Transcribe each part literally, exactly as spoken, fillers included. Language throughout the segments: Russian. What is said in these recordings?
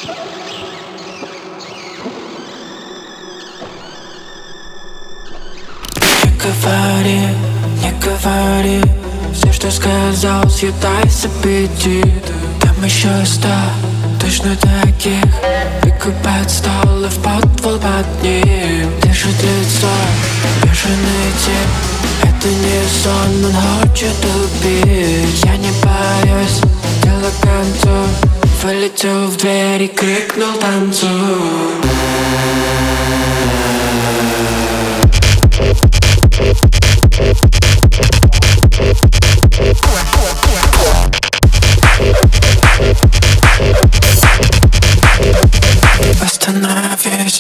Не говори, не говори, все, что сказал, съедай с аппетита. Там еще ста точно таких выкупает стол и в подвал под ним. Держит лицо, бешеный тип. Это не сон, он хочет убить. Я не боюсь, дело к концу. Вылетел в дверь и крикнул: танцуй. Остановись.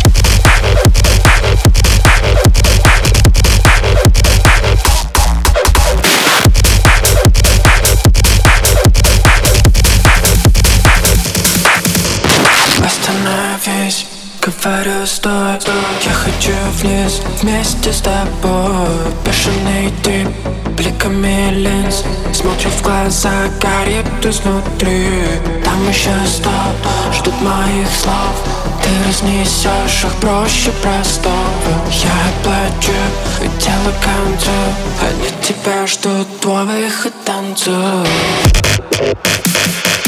Остановись, говорю, стой, стой. Я хочу вниз вместе с тобой. Бешеный тип, бликами линз. Смотрю в глаза, горит изнутри. Там еще сто ждут моих слов. Ты разнесешь их проще простого. Я плачу, ведь дело к концу. Они тебя ждут, твой выход, танцуй.